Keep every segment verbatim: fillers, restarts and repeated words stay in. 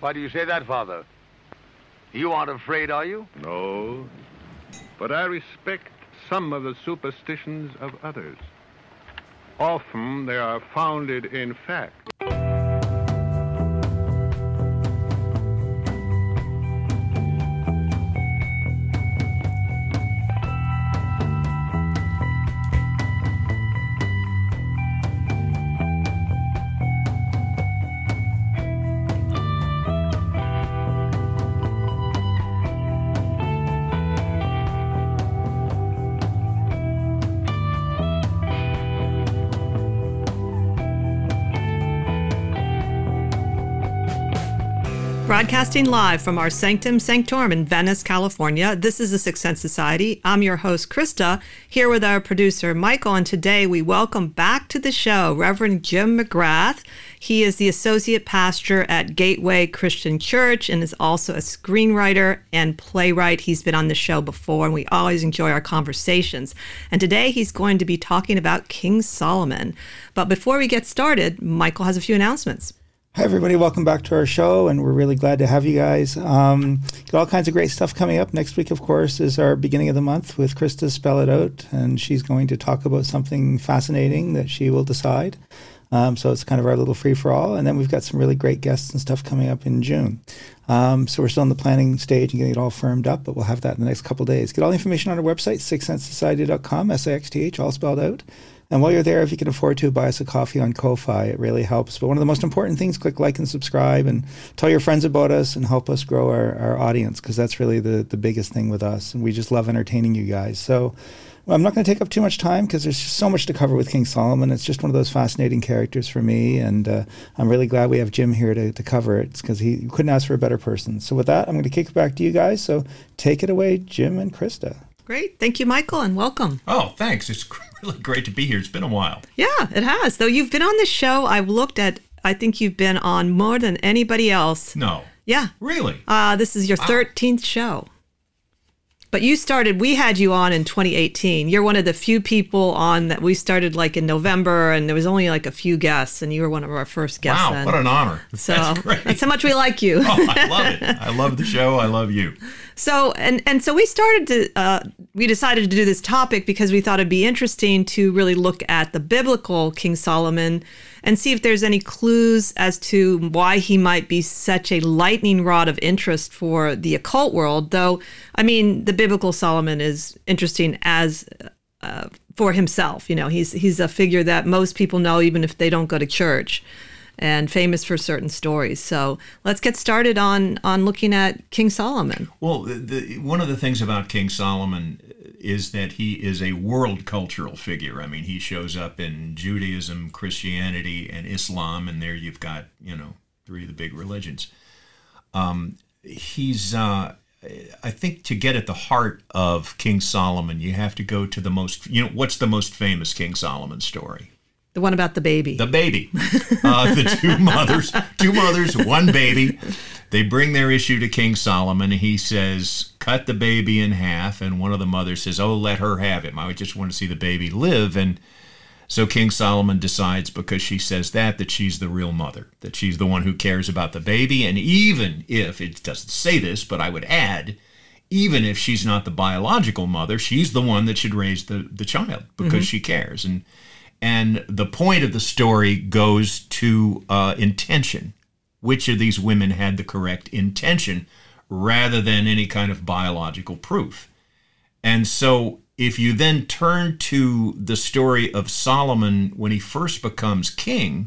Why do you say that, Father? You aren't afraid, are you? No, but I respect some of the superstitions of others. Often they are founded in fact. Broadcasting live from our Sanctum Sanctorum in Venice, California, this is the Sixth Sense Society. I'm your host, Krista, here with our producer, Michael, and today we welcome back to the show Reverend Jim McGrath. He is the associate pastor at Gateway Christian Church and is also a screenwriter and playwright. He's been on the show before, and we always enjoy our conversations. And today he's going to be talking about King Solomon. But before we get started, Michael has a few announcements. Hi, everybody. Welcome back to our show, and we're really glad to have you guys. Um, got all kinds of great stuff coming up. Next week, of course, is our beginning of the month with Krista Spell It Out, and she's going to talk about something fascinating that she will decide. Um, so it's kind of our little free-for-all. And then we've got some really great guests and stuff coming up in June. Um, so we're still in the planning stage and getting it all firmed up, but we'll have that in the next couple of days. Get all the information on our website, sixth sense society dot com, S I X T H, all spelled out. And while you're there, if you can afford to, buy us a coffee on Ko-Fi. It really helps. But one of the most important things, click like and subscribe and tell your friends about us and help us grow our, our audience, because that's really the, the biggest thing with us. And we just love entertaining you guys. So well, I'm not going to take up too much time because there's just so much to cover with King Solomon. It's just one of those fascinating characters for me. And uh, I'm really glad we have Jim here to, to cover it because he couldn't ask for a better person. So with that, I'm going to kick it back to you guys. So take it away, Jim and Krista. Great. Thank you, Michael, and welcome. Oh, thanks. It's really great to be here. It's been a while. Yeah, it has. Though you've been on the show, I've looked at, I think you've been on more than anybody else. No. Yeah. Really? Uh, this is your wow. thirteenth show. But you started, we had you on in twenty eighteen. You're one of the few people on that we started like in November, and there was only like a few guests, and you were one of our first guests. Wow, then. What an honor. So that's great. That's how much we like you. Oh, I love it. I love the show. I love you. So, and, and so we started to, uh, we decided to do this topic because we thought it'd be interesting to really look at the biblical King Solomon and see if there's any clues as to why he might be such a lightning rod of interest for the occult world. Though, I mean, the biblical Solomon is interesting as uh, for himself. You know, he's he's a figure that most people know, even if they don't go to church, and famous for certain stories. So let's get started on on looking at King Solomon. Well, the, the, one of the things about King Solomon is that he is a world cultural figure. I mean, he shows up in Judaism, Christianity, and Islam, and there you've got, you know, three of the big religions. Um, he's, uh, I think to get at the heart of King Solomon, you have to go to the most, you know, what's the most famous King Solomon story? The one about the baby. The baby. Uh, the two mothers, two mothers, one baby. They bring their issue to King Solomon. He says, cut the baby in half. And one of the mothers says, oh, let her have him. I just want to see the baby live. And so King Solomon decides, because she says that, that she's the real mother, that she's the one who cares about the baby. And even if, it doesn't say this, but I would add, even if she's not the biological mother, she's the one that should raise the, the child because mm-hmm. she cares. And And the point of the story goes to uh, intention. Which of these women had the correct intention rather than any kind of biological proof? And so if you then turn to the story of Solomon when he first becomes king,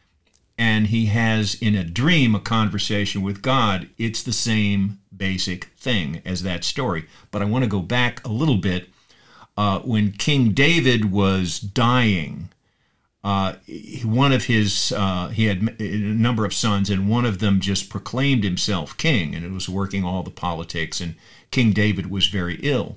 and he has in a dream a conversation with God, it's the same basic thing as that story. But I want to go back a little bit. Uh, when King David was dying, Uh, one of his, uh, he had a number of sons, and one of them just proclaimed himself king, and it was working all the politics, and King David was very ill.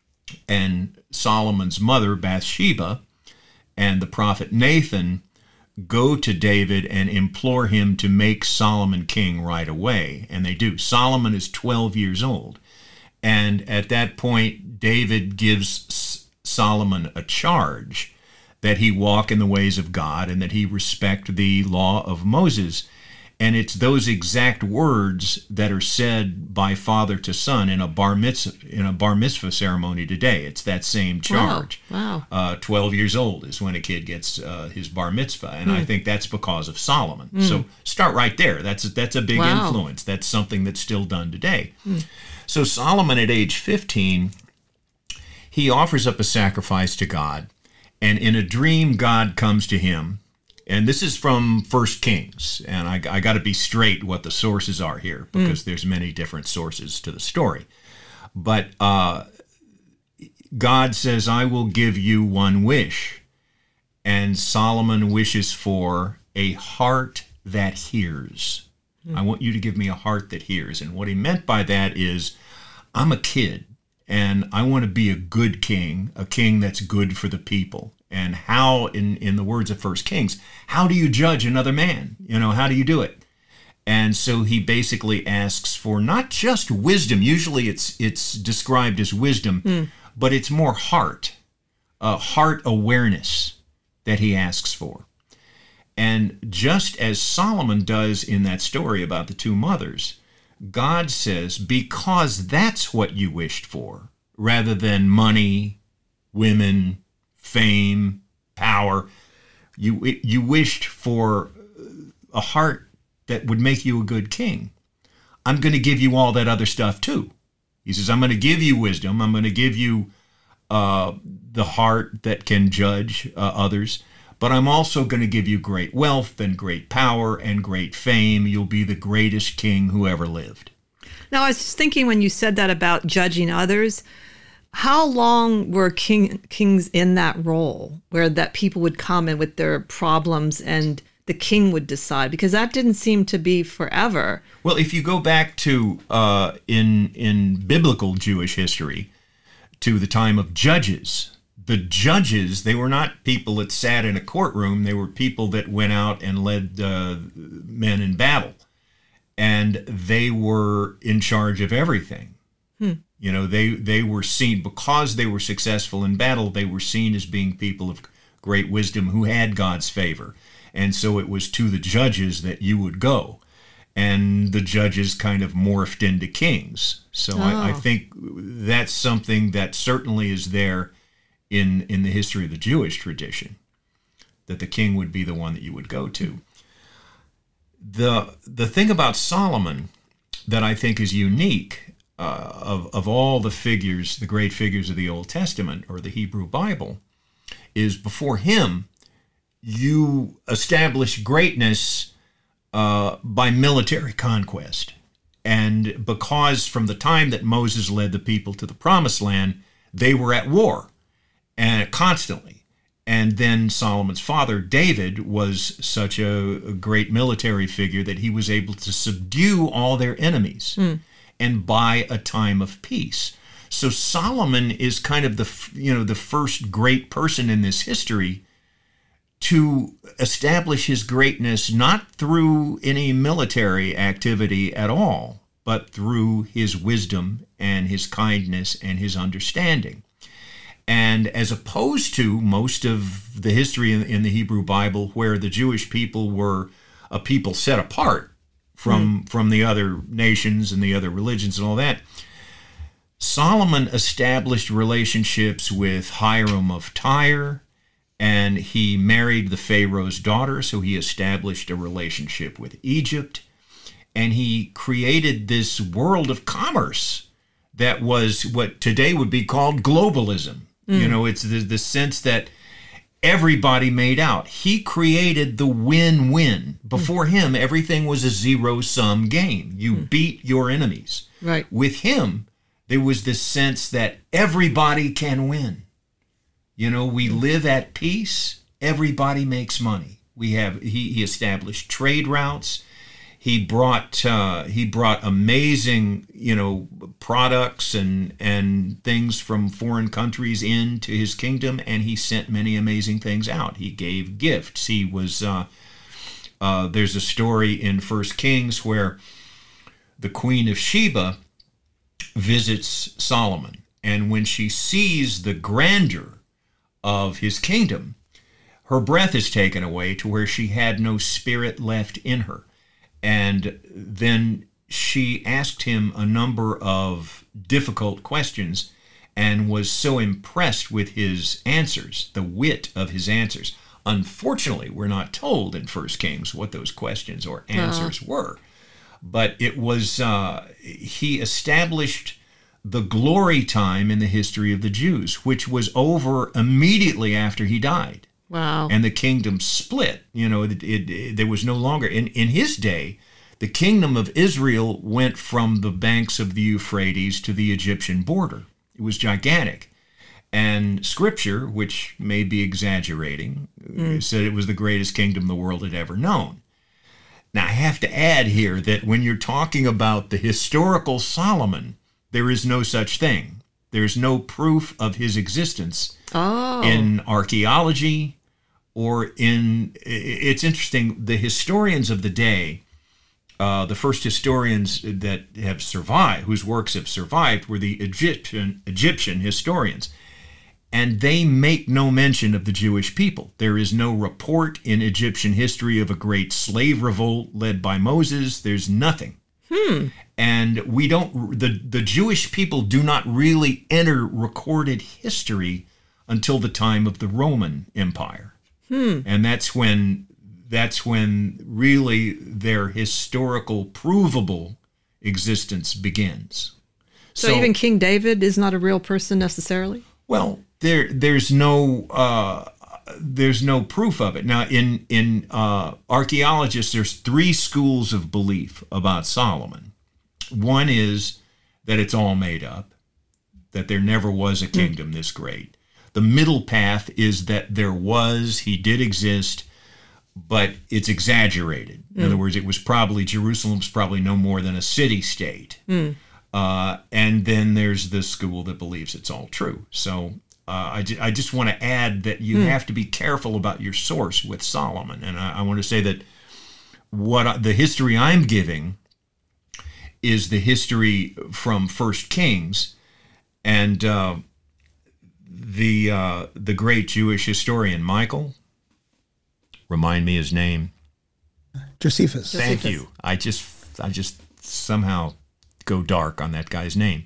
And Solomon's mother, Bathsheba, and the prophet Nathan go to David and implore him to make Solomon king right away, and they do. Solomon is twelve years old, and at that point, David gives S- Solomon a charge that he walk in the ways of God and that he respect the law of Moses. And it's those exact words that are said by father to son in a bar mitzvah, in a bar mitzvah ceremony today. It's that same charge. Wow. wow. Uh, twelve years old is when a kid gets uh, his bar mitzvah, and mm. I think that's because of Solomon. Mm. So start right there. That's that's a big wow. influence. That's something that's still done today. Mm. So Solomon at age fifteen, he offers up a sacrifice to God, and in a dream, God comes to him. And this is from First Kings, and I, I got to be straight what the sources are here, because mm. there's many different sources to the story. But uh, God says, I will give you one wish. And Solomon wishes for a heart that hears. Mm. I want you to give me a heart that hears. And what he meant by that is, I'm a kid, and I want to be a good king, a king that's good for the people. And how, in, in the words of First Kings, how do you judge another man? You know, how do you do it? And so he basically asks for not just wisdom. Usually it's it's described as wisdom, mm. but it's more heart, uh, heart awareness that he asks for. And just as Solomon does in that story about the two mothers, God says, because that's what you wished for, rather than money, women, fame, power, you you wished for a heart that would make you a good king. I'm going to give you all that other stuff too. He says, I'm going to give you wisdom. I'm going to give you uh, the heart that can judge uh, others. But I'm also going to give you great wealth and great power and great fame. You'll be the greatest king who ever lived. Now, I was just thinking when you said that about judging others, how long were king, kings in that role where that people would come in with their problems and the king would decide? Because that didn't seem to be forever. Well, if you go back to uh, in in biblical Jewish history, to the time of judges, the judges, they were not people that sat in a courtroom. They were people that went out and led uh, men in battle. And they were in charge of everything. Hmm. You know, they, they were seen, because they were successful in battle, they were seen as being people of great wisdom who had God's favor. And so it was to the judges that you would go. And the judges kind of morphed into kings. So oh. I, I think that's something that certainly is there in, in the history of the Jewish tradition, that the king would be the one that you would go to. The, the thing about Solomon that I think is unique Uh, of, of all the figures, the great figures of the Old Testament or the Hebrew Bible, is before him, you establish greatness uh, by military conquest. And because from the time that Moses led the people to the Promised Land, they were at war and constantly. And then Solomon's father, David, was such a, a great military figure that he was able to subdue all their enemies. Mm. And buy a time of peace. So Solomon is kind of the, you know, the first great person in this history to establish his greatness not through any military activity at all, but through his wisdom and his kindness and his understanding. And as opposed to most of the history in, in the Hebrew Bible, where the Jewish people were a people set apart from mm. from the other nations and the other religions and all that, Solomon established relationships with Hiram of Tyre, and he married the Pharaoh's daughter, so he established a relationship with Egypt, and he created this world of commerce that was what today would be called globalism. Mm. You know, it's the, the sense that everybody made out. He created the win-win. Before mm. him, everything was a zero-sum game. You mm. beat your enemies. Right. With him, there was this sense that everybody can win. You know, we mm. live at peace. Everybody makes money. We have. He, he established trade routes. He brought uh, he brought amazing, you know, products and and things from foreign countries into his kingdom, and he sent many amazing things out. He gave gifts. He was uh, uh, there's a story in First Kings where the Queen of Sheba visits Solomon, and when she sees the grandeur of his kingdom, her breath is taken away to where she had no spirit left in her. And then she asked him a number of difficult questions and was so impressed with his answers, the wit of his answers. Unfortunately, we're not told in First Kings what those questions or answers uh-huh. were. But it was, uh, he established the glory time in the history of the Jews, which was over immediately after he died. Wow. And the kingdom split. You know, it, it, it, there was no longer, in, in his day, the kingdom of Israel went from the banks of the Euphrates to the Egyptian border. It was gigantic. And Scripture, which may be exaggerating, mm. said it was the greatest kingdom the world had ever known. Now, I have to add here that when you're talking about the historical Solomon, there is no such thing. There's no proof of his existence oh. in archaeology or in, it's interesting, the historians of the day, uh, the first historians that have survived, whose works have survived, were the Egyptian Egyptian historians. And they make no mention of the Jewish people. There is no report in Egyptian history of a great slave revolt led by Moses. There's nothing. Hmm. And we don't, the, the Jewish people do not really enter recorded history until the time of the Roman Empire. Hmm. And that's when, that's when really their historical, provable existence begins. So, so even King David is not a real person necessarily? Well, there there's no uh, there's no proof of it. Now, in in uh, archaeologists, there's three schools of belief about Solomon. One is that it's all made up, that there never was a kingdom mm. this great. The middle path is that there was, he did exist, but it's exaggerated. In mm. other words, it was probably, Jerusalem's probably no more than a city-state. Mm. Uh, and then there's the school that believes it's all true. So uh, I, ju- I just want to add that you mm. have to be careful about your source with Solomon. And I, I want to say that what I, the history I'm giving is the history from First Kings, and uh, the uh, the great Jewish historian Michael, remind me his name. Josephus. Thank Josephus. you. I just I just somehow go dark on that guy's name.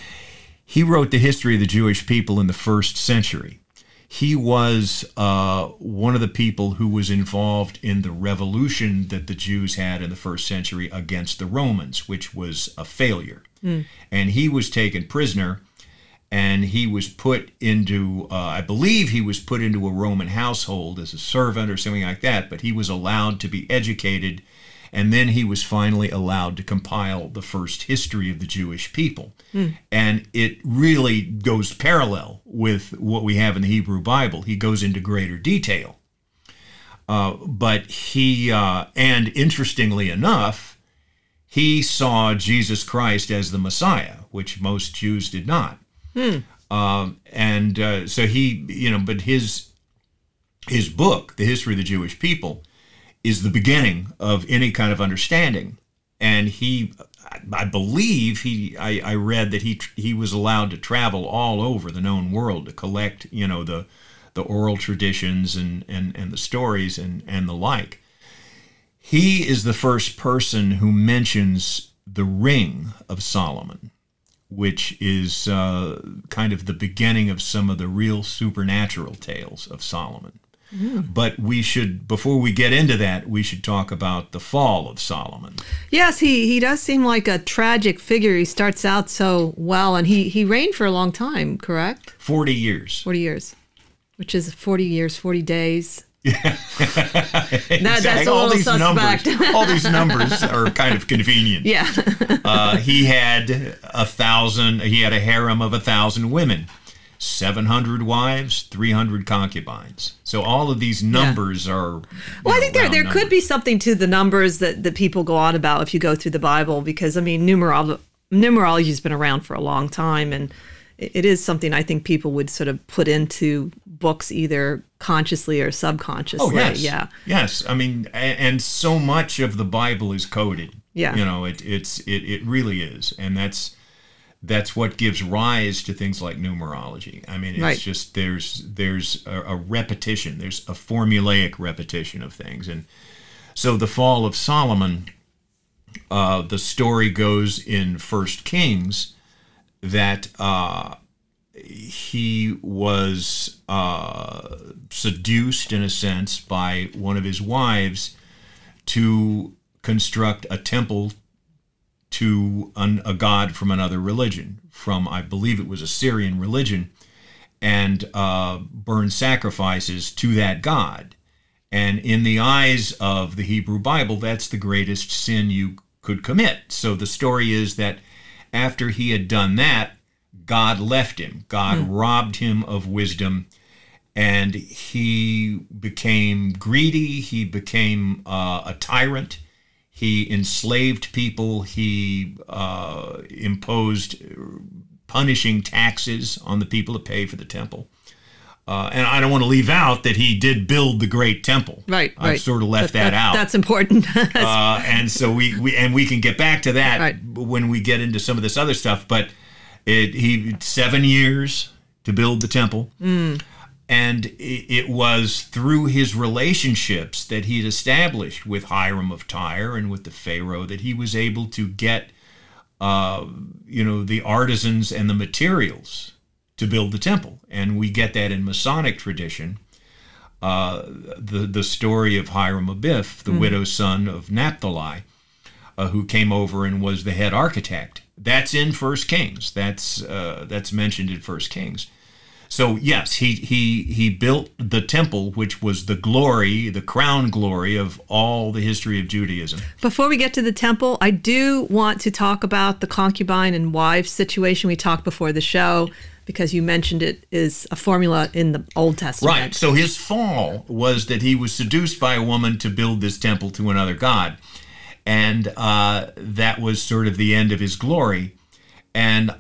He wrote the history of the Jewish people in the first century. He was uh, one of the people who was involved in the revolution that the Jews had in the first century against the Romans, which was a failure. Mm. And he was taken prisoner, and he was put into, uh, I believe he was put into a Roman household as a servant or something like that, but he was allowed to be educated, and then he was finally allowed to compile the first history of the Jewish people. Mm. And it really goes parallel with what we have in the Hebrew Bible. He goes into greater detail. Uh, but he, uh, and interestingly enough, he saw Jesus Christ as the Messiah, which most Jews did not. Mm. Um, and uh, so he, you know, but his his book, The History of the Jewish People, is the beginning of any kind of understanding. And he, I believe he, I, I read that he he was allowed to travel all over the known world to collect, you know, the the oral traditions and, and, and the stories and, and the like. He is the first person who mentions the Ring of Solomon, which is uh, kind of the beginning of some of the real supernatural tales of Solomon. Mm. But we should, before we get into that, we should talk about the fall of Solomon. Yes, he, he does seem like a tragic figure. He starts out so well, and he, he reigned for a long time, correct? Forty years. Forty years, which is forty years, forty days. Yeah. That, that's a all little these suspect. numbers, all these numbers are kind of convenient. Yeah. uh, he had a thousand. He had a harem of a thousand women, seven hundred wives, three hundred concubines. So all of these numbers yeah. are. Well, know, I think there there numbers. could be something to the numbers that, that people go on about if you go through the Bible, because I mean numerology numerology has been around for a long time, and it is something I think people would sort of put into books either consciously or subconsciously. Oh, yes. Yeah. Yes. I mean, and so much of the Bible is coded. Yeah. You know, it it's it, it really is. And that's that's what gives rise to things like numerology. I mean, it's right. just there's there's a, a repetition. There's a formulaic repetition of things. And so the fall of Solomon uh, the story goes in First Kings that uh, he was uh, seduced, in a sense, by one of his wives to construct a temple to an, a god from another religion, from, I believe it was a Syrian religion, and uh, burn sacrifices to that god. And in the eyes of the Hebrew Bible, that's the greatest sin you could commit. So the story is that after he had done that, God left him. God mm. robbed him of wisdom, and he became greedy. He became uh, a tyrant. He enslaved people. He uh, imposed punishing taxes on the people to pay for the temple. Uh, and I don't want to leave out that he did build the great temple. Right, I've right. sort of left that, that, that out. That's important. uh, and so we, we and we can get back to that right. when we get into some of this other stuff. But it he seven years to build the temple. Mm. And it was through his relationships that he'd established with Hiram of Tyre and with the Pharaoh that he was able to get, uh, you know, the artisans and the materials to build the temple. And we get that in Masonic tradition. Uh, the, the story of Hiram Abiff, the mm. widow's son of Naphtali, uh, who came over and was the head architect. That's in First Kings. That's, uh, that's mentioned in First Kings. So yes, he he he built the temple, which was the glory, the crown glory of all the history of Judaism. Before we get to the temple, I do want to talk about the concubine and wife situation we talked before the show, because you mentioned it is a formula in the Old Testament. Right. So his fall was that he was seduced by a woman to build this temple to another god, and uh, that was sort of the end of his glory. And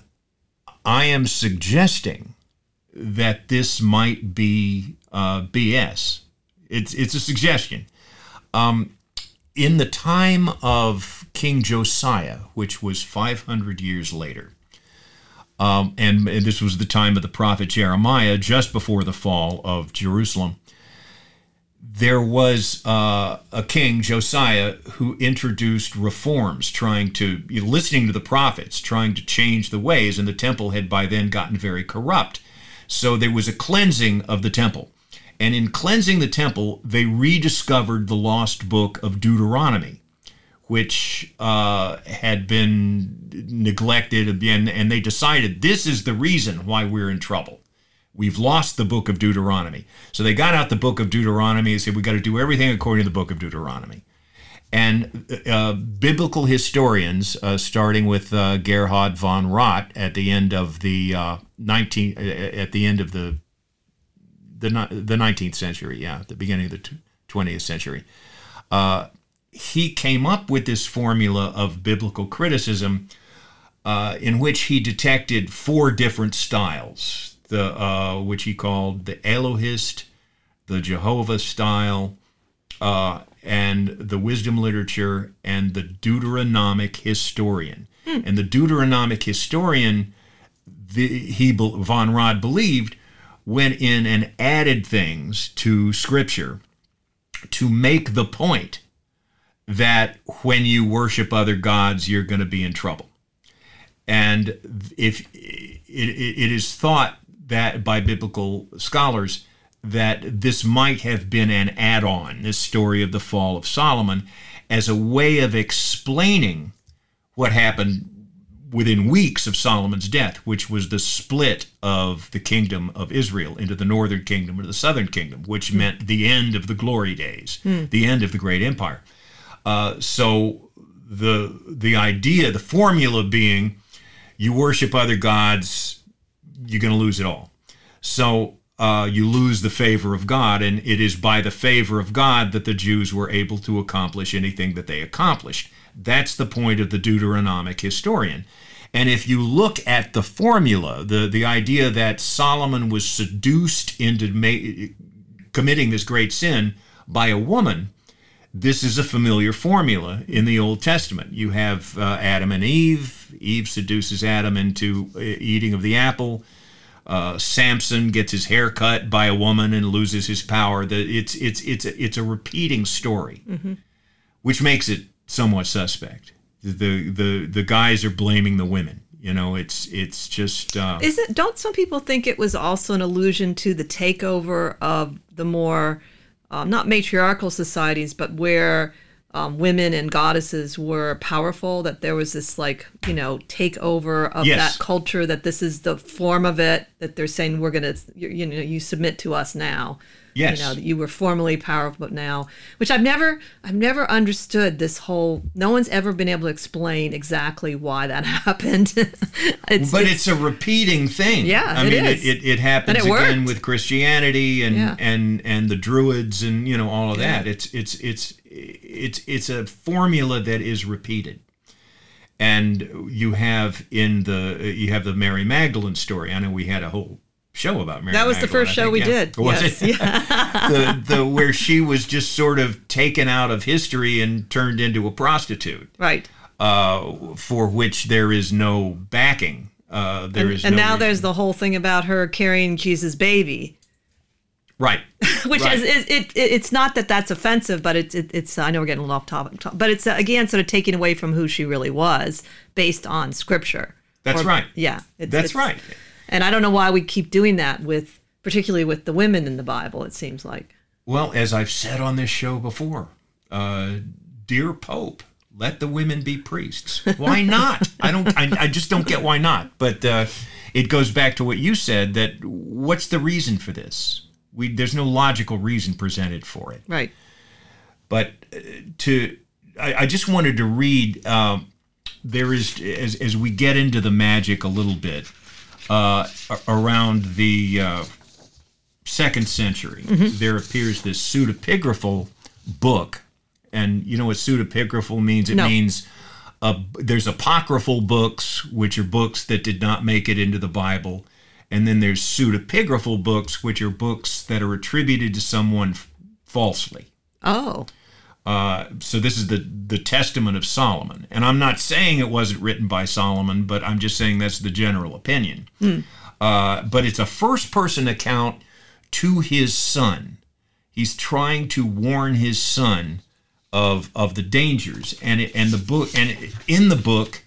I am suggesting that this might be uh, B S. It's it's a suggestion. Um, in the time of King Josiah, which was five hundred years later, um, and, and this was the time of the prophet Jeremiah, just before the fall of Jerusalem, there was uh, a king, Josiah, who introduced reforms, trying to, you know, listening to the prophets, trying to change the ways, and the temple had by then gotten very corrupt. So there was a cleansing of the temple. And in cleansing the temple, they rediscovered the lost book of Deuteronomy, which uh, had been neglected again, and they decided this is the reason why we're in trouble. We've lost the book of Deuteronomy. So they got out the book of Deuteronomy and said, we've got to do everything according to the book of Deuteronomy. And uh, biblical historians, uh, starting with uh, Gerhard von Rott at the end of the uh, nineteen, uh, at the end of the the the nineteenth century, yeah, the beginning of the twentieth century, uh, he came up with this formula of biblical criticism, uh, in which he detected four different styles, the uh, which he called the Elohist, the Jehovah style, uh, and the wisdom literature, and the Deuteronomic historian. Hmm. And the Deuteronomic historian, the, he von Rott believed, went in and added things to Scripture to make the point that when you worship other gods, you're going to be in trouble. And if it, it is thought that by biblical scholars that this might have been an add-on, this story of the fall of Solomon, as a way of explaining what happened within weeks of Solomon's death, which was the split of the kingdom of Israel into the northern kingdom and the southern kingdom, which mm. meant the end of the glory days, mm. the end of the great empire. Uh, so the the idea, the formula being, you worship other gods, you're going to lose it all. So Uh, you lose the favor of God, and it is by the favor of God that the Jews were able to accomplish anything that they accomplished. That's the point of the Deuteronomic historian. And if you look at the formula, the, the idea that Solomon was seduced into ma- committing this great sin by a woman, this is a familiar formula in the Old Testament. You have uh, Adam and Eve. Eve seduces Adam into uh, eating of the apple. Uh, Samson gets his hair cut by a woman and loses his power. The, it's it's it's a, it's a repeating story, mm-hmm. which makes it somewhat suspect. the the the guys are blaming the women. You know, it's it's just. Uh, Is it? Don't some people think it was also an allusion to the takeover of the more, um, not matriarchal societies, but where um, women and goddesses were powerful? That there was this, like, you know, takeover of Yes. that culture. That this is the form of it. That they're saying we're gonna, you, you know, you submit to us now. Yes. You know, that you were formerly powerful, but now, which I've never, I've never understood this whole. No one's ever been able to explain exactly why that happened. it's, but it's, it's a repeating thing. Yeah, I it mean, is. It, it it happens And it again worked. with Christianity and Yeah. and and the Druids and you know all of Yeah. that. It's it's it's it's it's a formula that is repeated. And you have in the you have the Mary Magdalene story. I know we had a whole show about Mary That was the Magdalene, first I show think, we yeah. did. Was Yes, it? yeah. the the where she was just sort of taken out of history and turned into a prostitute, Right. uh, for which there is no backing. Uh, there And, is and no now reason. there's the whole thing about her carrying Jesus' baby, right, which right. is, is it, it. It's not that that's offensive, but it's it, it's. I know we're getting a little off topic, but it's uh, again sort of taking away from who she really was based on Scripture. That's Or- right. Yeah, it's, That's it's- right. And I don't know why we keep doing that with, particularly with the women in the Bible. It seems like. Well, as I've said on this show before, uh, dear Pope, let the women be priests. Why not? I don't. I, I just don't get why not. But uh, it goes back to what you said. That what's the reason for this? We there's no logical reason presented for it. Right. But uh, to I, I just wanted to read. Um, there is as as we get into the magic a little bit uh, a- around the uh, second century, there appears this pseudepigraphal book, and you know what pseudepigraphal means? It No. means uh, there's apocryphal books, which are books that did not make it into the Bible, and then there's pseudepigraphal books, which are books that are attributed to someone f- falsely. Oh. Uh, so this is the the Testament of Solomon, and I'm not saying it wasn't written by Solomon, but I'm just saying that's the general opinion. Uh, but it's a first-person account to his son. He's trying to warn his son of of the dangers, and it, and the book and in the book,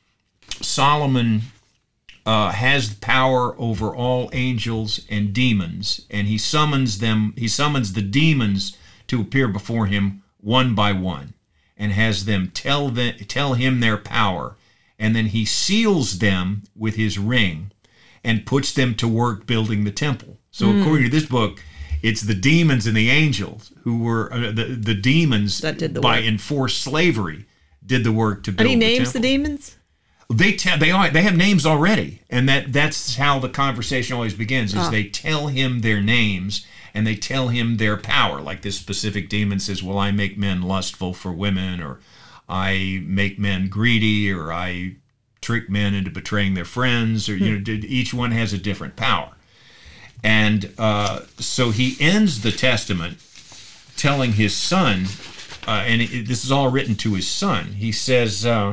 Solomon uh, has power over all angels and demons, and he summons them. He summons the demons to appear before him one by one, and has them tell them tell him their power, and then he seals them with his ring, and puts them to work building the temple. So according to this book, it's the demons and the angels who were uh, the the demons That did the by work. enforced slavery did the work to build. And he the names the temple. demons? They tell they are they have names already, and that that's how the conversation always begins. Is Ah. they tell him their names and they tell him their power. Like this specific demon says, "Well, I make men lustful for women," or "I make men greedy," or "I trick men into betraying their friends," or you know, did- each one has a different power. And uh, so he ends the testament telling his son, uh, and it, this is all written to his son. He says. Uh,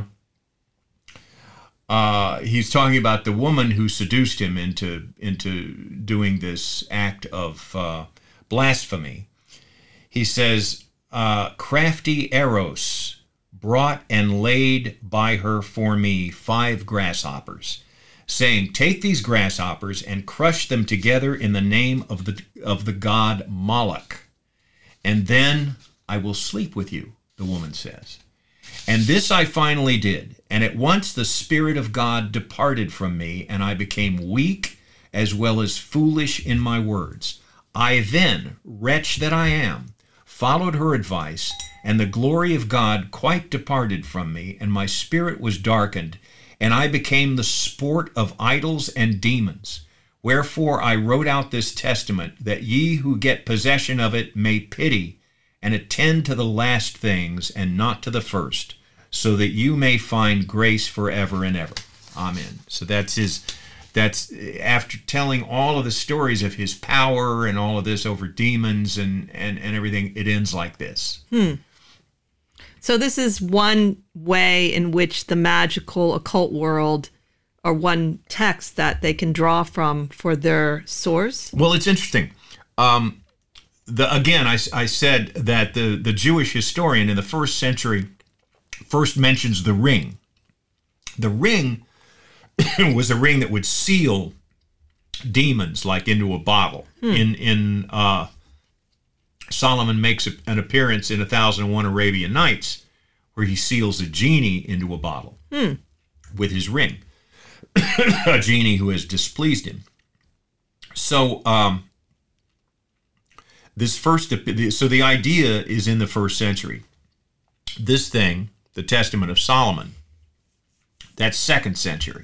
Uh, he's talking about the woman who seduced him into into doing this act of uh, blasphemy. He says, uh, crafty Eros brought and laid by her for me five grasshoppers, saying, take these grasshoppers and crush them together in the name of the of the god Moloch, and then I will sleep with you, the woman says. And this I finally did, and at once the Spirit of God departed from me, and I became weak as well as foolish in my words. I then, wretch that I am, followed her advice, and the glory of God quite departed from me, and my spirit was darkened, and I became the sport of idols and demons. Wherefore I wrote out this testament, that ye who get possession of it may pity and attend to the last things and not to the first, so that you may find grace forever and ever. Amen. So that's his, that's after telling all of the stories of his power and all of this over demons and, and, and everything, it ends like this. Hmm. So this is one way in which the magical occult world, or one text that they can draw from for their source. Well, it's interesting. Um, the again, I, I said that the, the Jewish historian in the first century first mentions the ring. The ring was a ring that would seal demons like into a bottle. Hmm. In in uh, Solomon makes an appearance in A Thousand and One Arabian Nights where he seals a genie into a bottle hmm. with his ring. A genie who has displeased him. So um, this first, so the idea is in the first century. This thing, the Testament of Solomon, that's second century.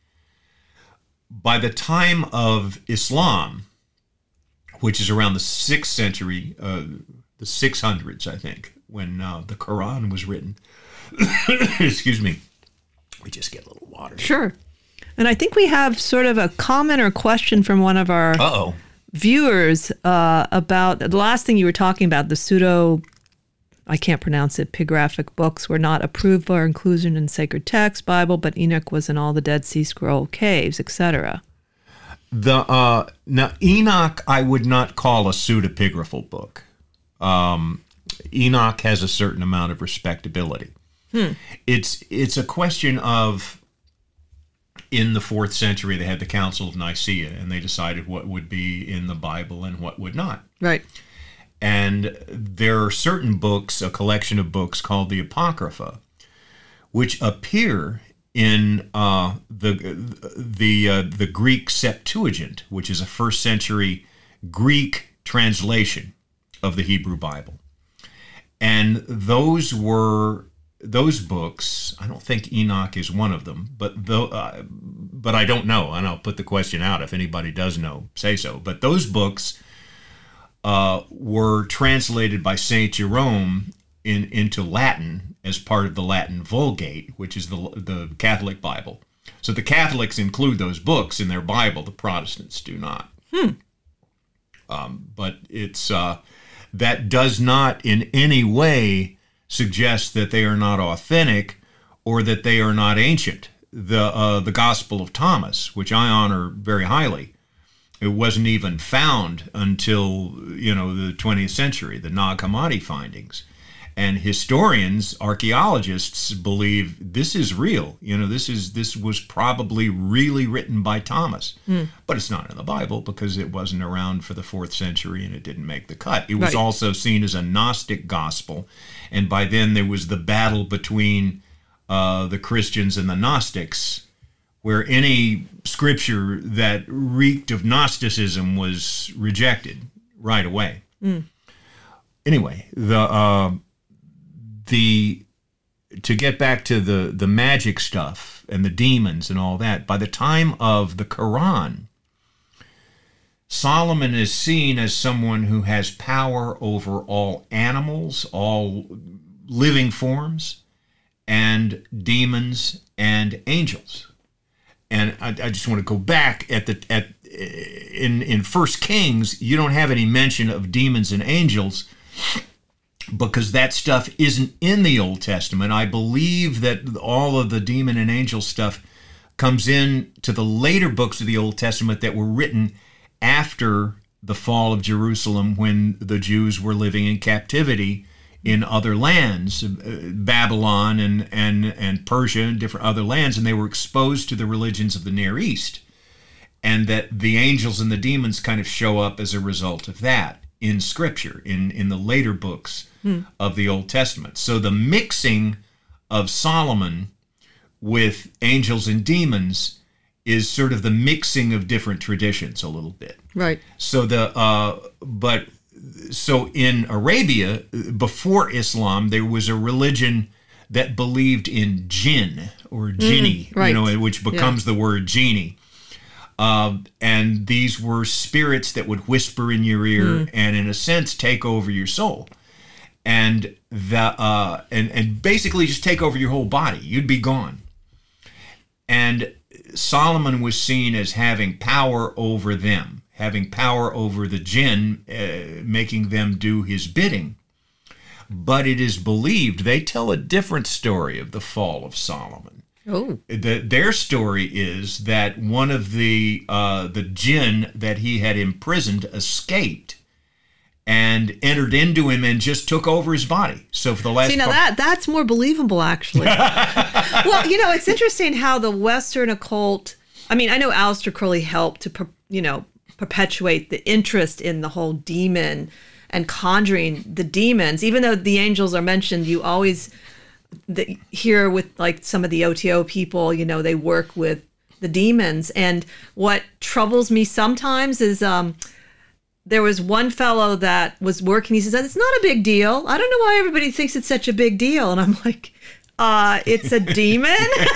By the time of Islam, which is around the sixth century, uh, the six hundreds, I think, when uh, the Quran was written. Excuse me. We just get a little water. Sure. And I think we have sort of a comment or question from one of our Uh-oh. viewers uh, about the last thing you were talking about, the pseudo, I can't pronounce it, epigraphic books were not approved for inclusion in sacred text, Bible, but Enoch was in all the Dead Sea Scroll caves, et cetera. The uh, now Enoch, I would not call a pseudepigraphal book. Um, Enoch has a certain amount of respectability. Hmm. It's it's a question of, in the fourth century, they had the Council of Nicaea, and they decided what would be in the Bible and what would not. Right. And there are certain books, a collection of books called the Apocrypha, which appear in uh, the the uh, the Greek Septuagint, which is a first century Greek translation of the Hebrew Bible. And those were those books. I don't think Enoch is one of them, but though, uh, but I don't know, and I'll put the question out if anybody does know, say so. But those books uh, were translated by Saint Jerome in into Latin as part of the Latin Vulgate, which is the the Catholic Bible. So the Catholics include those books in their Bible. The Protestants do not. Hmm. Um, but it's uh, that does not in any way suggest that they are not authentic or that they are not ancient. The uh, the Gospel of Thomas, which I honor very highly, it wasn't even found until, you know, the twentieth century, the Nag Hammadi findings. And historians, archaeologists believe this is real. You know, this is this was probably really written by Thomas. Mm. But it's not in the Bible because it wasn't around for the fourth century and it didn't make the cut. It was right. also seen as a Gnostic gospel. And by then there was the battle between uh, the Christians and the Gnostics, where any scripture that reeked of Gnosticism was rejected right away. Mm. Anyway, the... Uh, The to get back to the, the magic stuff and the demons and all that, by the time of the Quran, Solomon is seen as someone who has power over all animals, all living forms, and demons and angels. And I, I just want to go back at the at in in First Kings, you don't have any mention of demons and angels, because that stuff isn't in the Old Testament. I believe that all of the demon and angel stuff comes in to the later books of the Old Testament that were written after the fall of Jerusalem, when the Jews were living in captivity in other lands, Babylon and, and, and Persia and different other lands, and they were exposed to the religions of the Near East. And that the angels and the demons kind of show up as a result of that in Scripture, in, in the later books hmm. of the Old Testament. So the mixing of Solomon with angels and demons is sort of the mixing of different traditions a little bit. Right. So the uh, but so in Arabia, before Islam, there was a religion that believed in jinn or jinni, mm, right. you know, which becomes yeah. the word genie. Uh, and these were spirits that would whisper in your ear mm. and, in a sense, take over your soul, and the uh, and and basically just take over your whole body. You'd be gone. And Solomon was seen as having power over them, having power over the jinn, uh, making them do his bidding. But it is believed they tell a different story of the fall of Solomon. Oh. The, their story is that one of the uh, the jinn that he had imprisoned escaped, and entered into him and just took over his body. So for the last See, now part- that that's more believable, actually. Well, you know, it's interesting how the Western occult, I mean, I know Aleister Crowley helped to, per, you know, perpetuate the interest in the whole demon and conjuring the demons. Even though the angels are mentioned, you always the, hear with like some of the O T O people, you know, they work with the demons. And what troubles me sometimes is um, there was one fellow that was working. He says, it's not a big deal. I don't know why everybody thinks it's such a big deal. And I'm like, uh, it's a demon?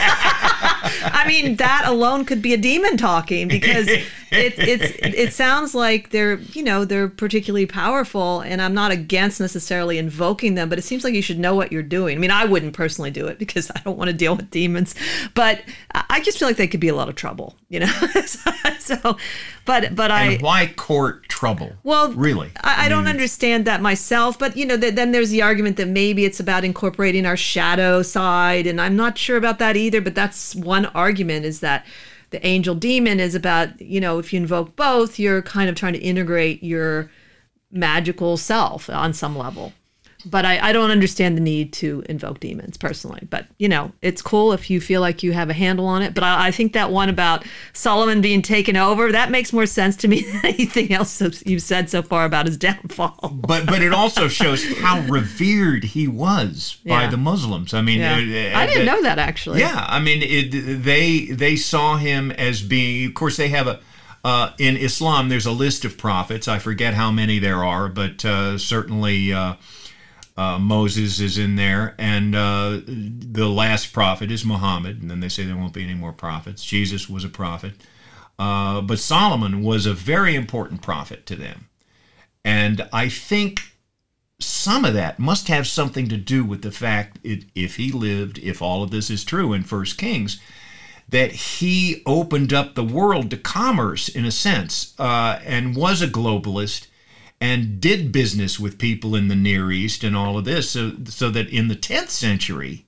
I mean, that alone could be a demon talking, because it, it's, it sounds like they're, you know, they're particularly powerful, and I'm not against necessarily invoking them, but it seems like you should know what you're doing. I mean, I wouldn't personally do it because I don't want to deal with demons, but I just feel like they could be a lot of trouble, you know? so, but, but I... And why court trouble? Well, really? I, I, I don't mean, understand that myself, but, you know, th- then there's the argument that maybe it's about incorporating our shadow side, and I'm not sure about that either, but that's one argument, is that the angel demon is about, you know, if you invoke both, you're kind of trying to integrate your magical self on some level. But I, I don't understand the need to invoke demons personally. But, you know, it's cool if you feel like you have a handle on it. But I, I think that one about Solomon being taken over, that makes more sense to me than anything else you've said so far about his downfall. But but it also shows how revered he was by Yeah. the Muslims. I mean, Yeah. uh, I didn't uh, know that, actually. Yeah, I mean, it, they they saw him as being. Of course, they have a uh, in Islam. There's a list of prophets. I forget how many there are, but uh, certainly uh, uh, Moses is in there, and uh, the last prophet is Muhammad. And then they say there won't be any more prophets. Jesus was a prophet, uh, but Solomon was a very important prophet to them, and I think some of that must have something to do with the fact, it, if he lived, if all of this is true in First Kings, that he opened up the world to commerce in a sense, uh, and was a globalist and did business with people in the Near East and all of this. So, so that in the tenth century,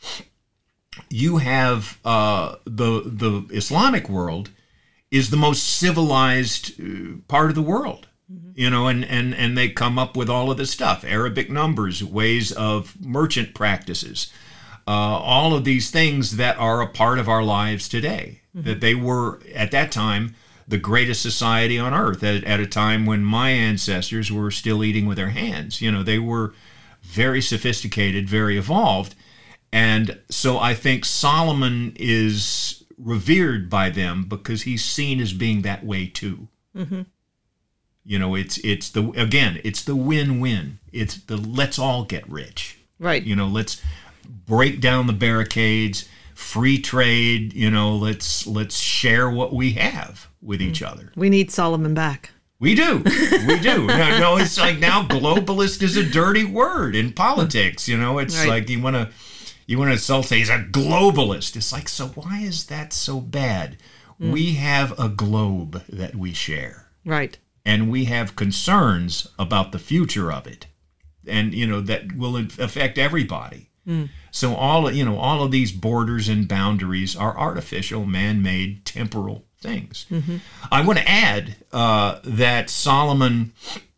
you have uh, the, the Islamic world is the most civilized uh, part of the world. You know, and, and, and they come up with all of this stuff, Arabic numbers, ways of merchant practices, uh, all of these things that are a part of our lives today, mm-hmm. that they were, at that time, the greatest society on earth, at, at a time when my ancestors were still eating with their hands. You know, they were very sophisticated, very evolved. And so I think Solomon is revered by them because he's seen as being that way too. Mm-hmm. You know, it's it's the again, it's the win-win. It's the let's all get rich. Right. You know, let's break down the barricades, free trade, you know, let's let's share what we have with each other. We need Solomon back. We do. We do. no, no, it's like now globalist is a dirty word in politics, you know. It's Right. like you want to you want to insult say he's a globalist. It's like, so why is that so bad? Mm. We have a globe that we share. Right. And we have concerns about the future of it, and you know that will affect everybody. Mm. So all you know, all of these borders and boundaries are artificial, man-made, temporal things. Mm-hmm. I want to add uh, that Solomon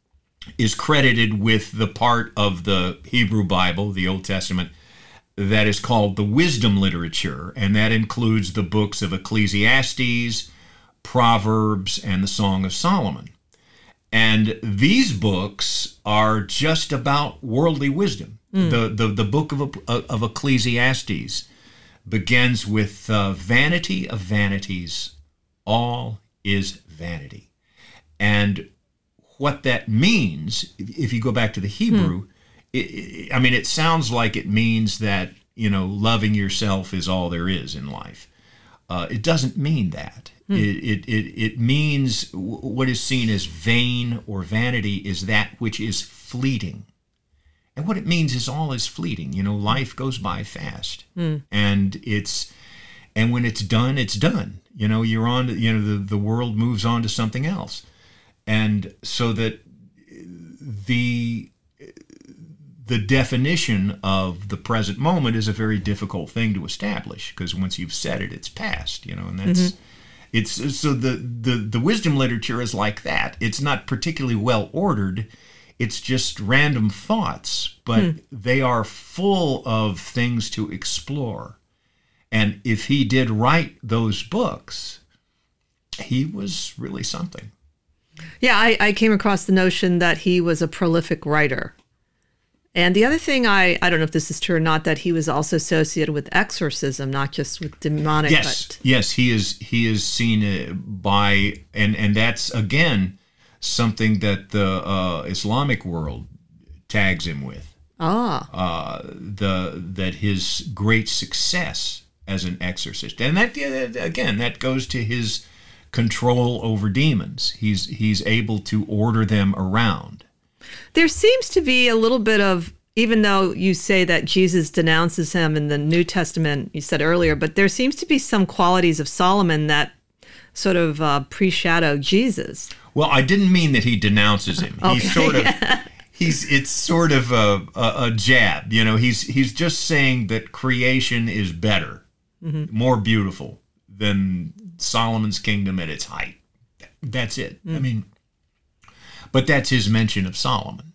is credited with the part of the Hebrew Bible, the Old Testament, that is called the wisdom literature, and that includes the books of Ecclesiastes, Proverbs, and the Song of Solomon. And these books are just about worldly wisdom. Mm. The, the the book of of Ecclesiastes begins with uh, vanity of vanities, all is vanity. And what that means, if you go back to the Hebrew, mm. it, it, I mean, it sounds like it means that, you know, loving yourself is all there is in life. Uh, it doesn't mean that. Hmm. It, it, it, it means what is seen as vain or vanity is that which is fleeting. And what it means is all is fleeting. You know, life goes by fast. Hmm. And it's and when it's done, it's done. You know, you're on to, you know, the, the world moves on to something else. And so that the the definition of the present moment is a very difficult thing to establish, because once you've said it, it's past, you know, and that's, mm-hmm. it's, so the, the, the wisdom literature is like that. It's not particularly well ordered it's just random thoughts, but hmm. they are full of things to explore. And if he did write those books, he was really something. Yeah, I, I came across the notion that he was a prolific writer. And the other thing, I, I don't know if this is true or not, that he was also associated with exorcism, not just with demonic. Yes, but... yes, he is. He is seen uh, by, and and that's again something that the uh, Islamic world tags him with. Ah, uh, the that his great success as an exorcist, and that again that goes to his control over demons. He's he's able to order them around. There seems to be a little bit of, even though you say that Jesus denounces him in the New Testament, you said earlier, but there seems to be some qualities of Solomon that sort of uh, pre-shadow Jesus. Well, I didn't mean that he denounces him. Okay. He's sort of, he's it's sort of a, a, a jab. You know, he's he's just saying that creation is better, mm-hmm. more beautiful than Solomon's kingdom at its height. That's it. Mm. I mean. But that's his mention of Solomon.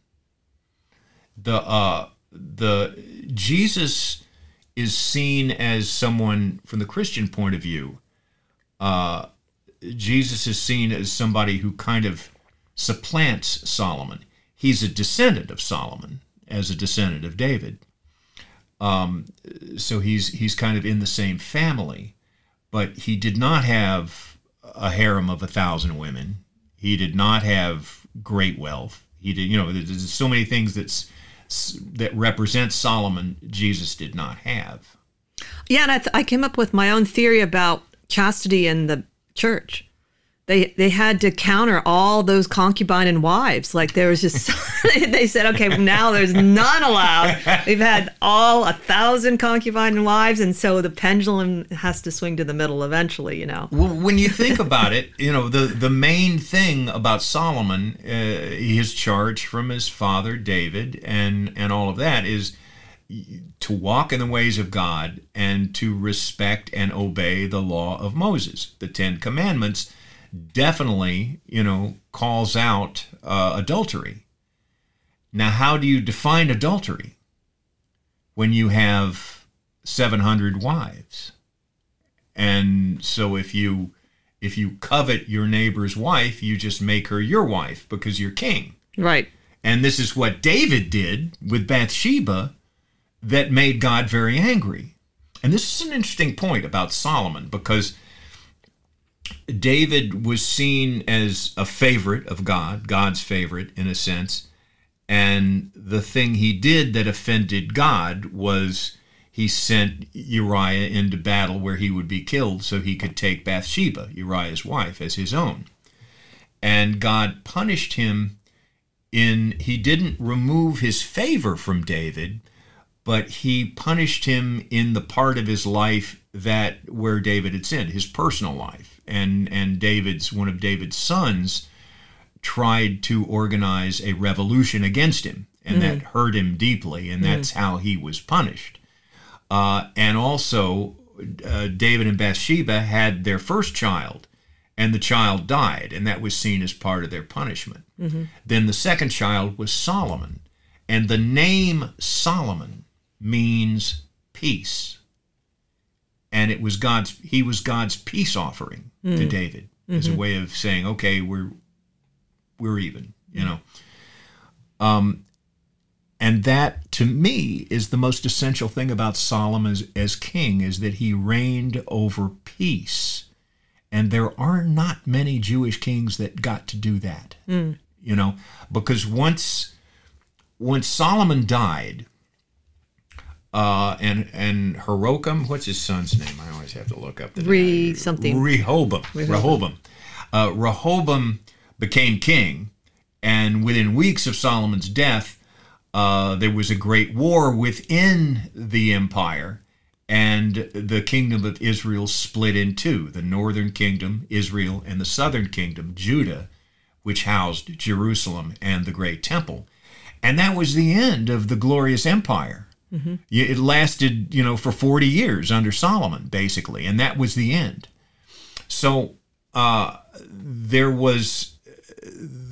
The uh, the Jesus is seen as someone, from the Christian point of view, uh, Jesus is seen as somebody who kind of supplants Solomon. He's a descendant of Solomon, as a descendant of David. Um, so he's he's kind of in the same family, but he did not have a harem of a thousand women. He did not have great wealth. He did, you know, there's so many things that's that represent Solomon, Jesus did not have. Yeah, and I, th- I came up with my own theory about chastity in the church. They they had to counter all those concubine and wives. Like there was just, they said, okay, now there's none allowed. We've had all a thousand concubine and wives, and so the pendulum has to swing to the middle eventually, you know. Well, when you think about it, you know, the, the main thing about Solomon, uh, his charge from his father David and, and all of that is to walk in the ways of God and to respect and obey the law of Moses, the Ten Commandments. Definitely, you know, calls out uh, adultery. Now, how do you define adultery when you have seven hundred wives? And so if you if you covet your neighbor's wife, you just make her your wife because you're king. Right. And this is what David did with Bathsheba that made God very angry. And this is an interesting point about Solomon, because David was seen as a favorite of God, God's favorite in a sense, and the thing he did that offended God was he sent Uriah into battle where he would be killed so he could take Bathsheba, Uriah's wife, as his own. And God punished him in, he didn't remove his favor from David, but he punished him in the part of his life that where David had sinned, his personal life. And and David's one of David's sons tried to organize a revolution against him, and mm. that hurt him deeply, and that's mm. how he was punished. Uh, and also, uh, David and Bathsheba had their first child, and the child died, and that was seen as part of their punishment. Mm-hmm. Then the second child was Solomon, and the name Solomon means peace. And it was God's, he was God's peace offering mm. to David mm-hmm. as a way of saying, okay, we're we're even, you know. Um, and that, to me, is the most essential thing about Solomon as, as king, is that he reigned over peace. And there are not many Jewish kings that got to do that, mm. you know, because once once Solomon died, Uh, and and Jeroboam, what's his son's name? I always have to look up the Re name. something. Rehoboam. Rehoboam. Rehoboam. Uh, Rehoboam became king, and within weeks of Solomon's death, uh, there was a great war within the empire, and the kingdom of Israel split in two: the northern kingdom, Israel, and the southern kingdom, Judah, which housed Jerusalem and the great temple. And that was the end of the glorious empire. Mm-hmm. It lasted, you know, for forty years under Solomon, basically, and that was the end. So uh, there was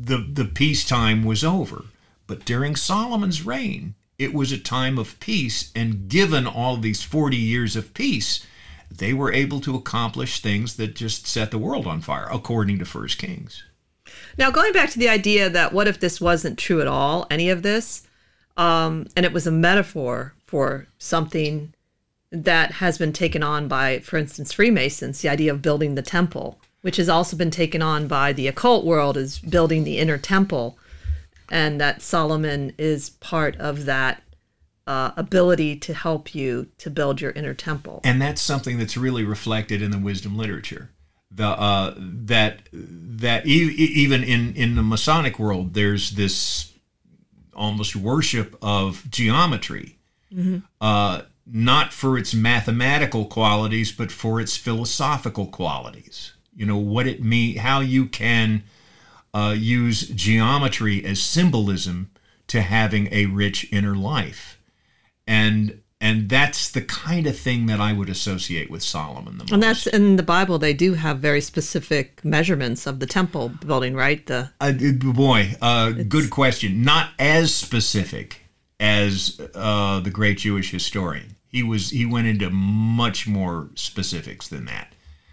the the peacetime was over. But during Solomon's reign, it was a time of peace, and given all these forty years of peace, they were able to accomplish things that just set the world on fire, according to First Kings. Now, going back to the idea that what if this wasn't true at all, any of this, um, and it was a metaphor for something that has been taken on by, for instance, Freemasons, the idea of building the temple, which has also been taken on by the occult world as building the inner temple, and that Solomon is part of that uh, ability to help you to build your inner temple. And that's something that's really reflected in the wisdom literature. The uh, that that e- even in, in the Masonic world, there's this almost worship of geometry, mm-hmm. uh, not for its mathematical qualities, but for its philosophical qualities. You know, what it mean, how you can uh, use geometry as symbolism to having a rich inner life. And and that's the kind of thing that I would associate with Solomon the most. And that's in the Bible. They do have very specific measurements of the temple building, right? The uh, boy, uh, good question. Not as specific as uh, the great Jewish historian. He was he went into much more specifics than that.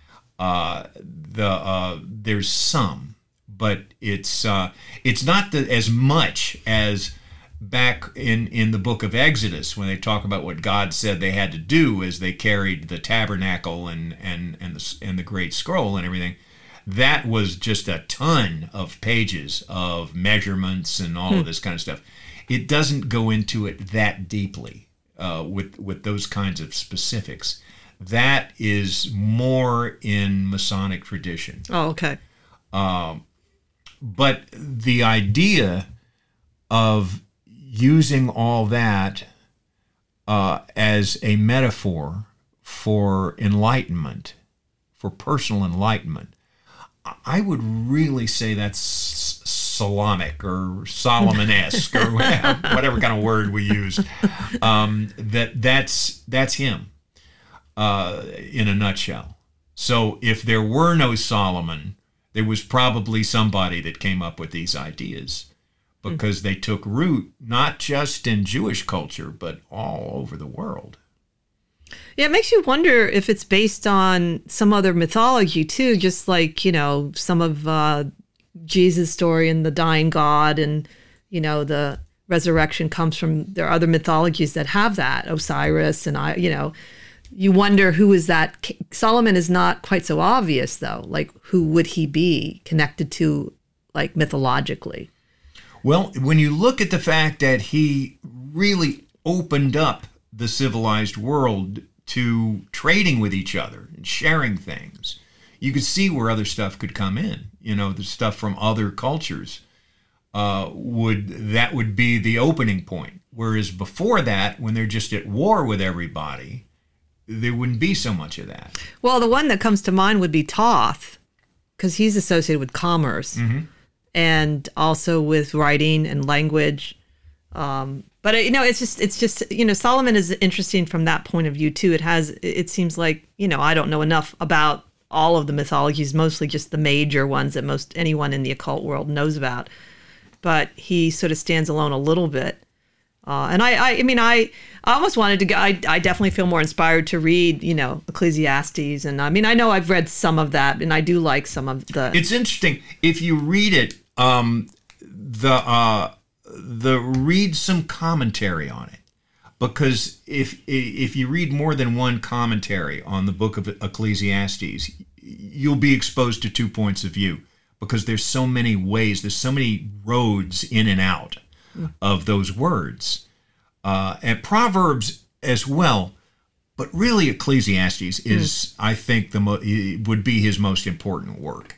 Uh, the uh, there's some, but it's uh, it's not the, as much as back in, in the book of Exodus, when they talk about what God said they had to do as they carried the tabernacle and and and the and the great scroll and everything. That was just a ton of pages of measurements and all hmm. of this kind of stuff. It doesn't go into it that deeply uh, with with those kinds of specifics. That is more in Masonic tradition. Oh, okay. Um, but the idea of using all that uh, as a metaphor for enlightenment, for personal enlightenment, I would really say that's Solomonic or Solomon-esque or whatever kind of word we use. Um, that that's that's him uh, in a nutshell. So if there were no Solomon, there was probably somebody that came up with these ideas, because they took root not just in Jewish culture, but all over the world. Yeah, it makes you wonder if it's based on some other mythology too, just like, you know, some of uh, Jesus' story and the dying God, and, you know, the resurrection comes from, there are other mythologies that have that, Osiris, and I, you know, you wonder who is that. Solomon is not quite so obvious though. Like, who would he be connected to, like, mythologically? Well, when you look at the fact that he really opened up the civilized world to trading with each other and sharing things, you could see where other stuff could come in. You know, the stuff from other cultures uh, would that would be the opening point. Whereas before that, when they're just at war with everybody, there wouldn't be so much of that. Well, the one that comes to mind would be Thoth, because he's associated with commerce. Mm-hmm. And also with writing and language. Um, but, you know, it's just, it's just, you know, Solomon is interesting from that point of view, too. It has, it seems like, you know, I don't know enough about all of the mythologies, mostly just the major ones that most anyone in the occult world knows about. But he sort of stands alone a little bit. Uh, and I, I, I mean, I, I almost wanted to go, I, I definitely feel more inspired to read, you know, Ecclesiastes. And I mean, I know I've read some of that, and I do like some of the... It's interesting. If you read it, Um, the uh, the read some commentary on it, because if if you read more than one commentary on the book of Ecclesiastes, you'll be exposed to two points of view, because there's so many ways, there's so many roads in and out of those words, uh, and Proverbs as well. But really, Ecclesiastes is, mm. I think, the mo- would be his most important work.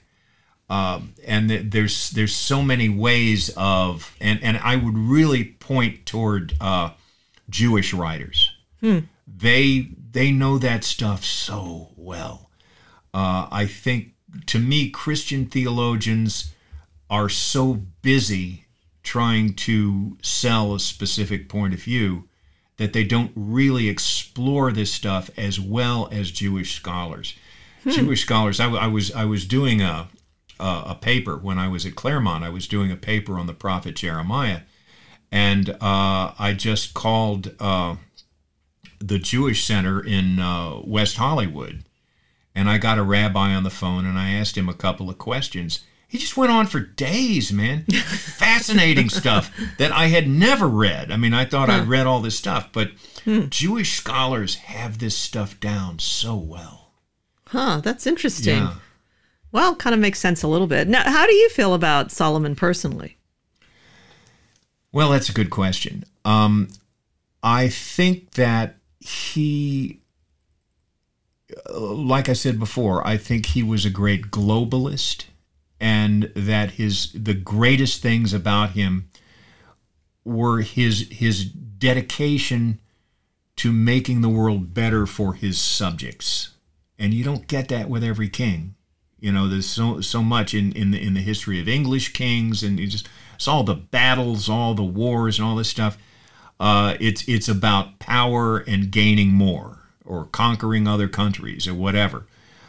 Um, and th- there's there's so many ways of, and, and I would really point toward uh, Jewish writers. Hmm. They they know that stuff so well. Uh, I think, to me, Christian theologians are so busy trying to sell a specific point of view that they don't really explore this stuff as well as Jewish scholars. Hmm. Jewish scholars, I, I was I was doing a uh, a paper when I was at Claremont. I was doing a paper on the prophet Jeremiah, and uh, I just called uh, the Jewish Center in uh, West Hollywood, and I got a rabbi on the phone, and I asked him a couple of questions. He just went on for days, man. Fascinating stuff that I had never read. I mean, I thought I'd read all this stuff, but hmm. Jewish scholars have this stuff down so well. Huh, that's interesting. Yeah. Well, kind of makes sense a little bit. Now, how do you feel about Solomon personally? Well, that's a good question. Um, I think that he, like I said before, I think he was a great globalist, and that his the greatest things about him were his his dedication to making the world better for his subjects. And you don't get that with every king. You know, there's so so much in, in the in the history of English kings, and you just it's all the battles, all the wars, and all this stuff. Uh, it's it's about power and gaining more, or conquering other countries, or whatever.